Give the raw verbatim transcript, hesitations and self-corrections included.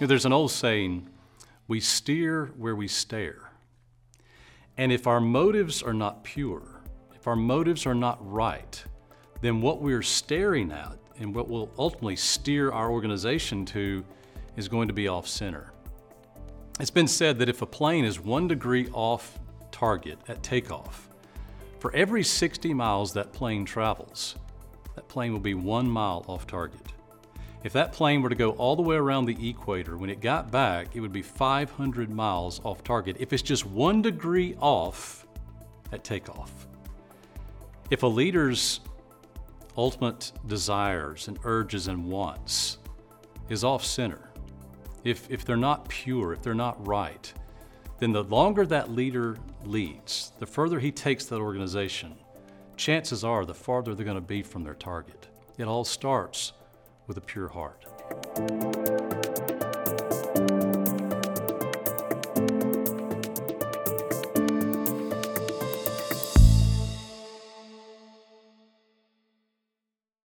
know, there's an old saying, we steer where we stare. And if our motives are not pure, if our motives are not right, then what we're staring at and what will ultimately steer our organization to is going to be off center. It's been said that if a plane is one degree off target at takeoff, for every sixty miles that plane travels, that plane will be one mile off target. If that plane were to go all the way around the equator, when it got back, it would be five hundred miles off target if it's just one degree off at takeoff. If a leader's ultimate desires and urges and wants is off center, if, if they're not pure, if they're not right, then the longer that leader leads, the further he takes that organization, chances are the farther they're going to be from their target. It all starts with a pure heart.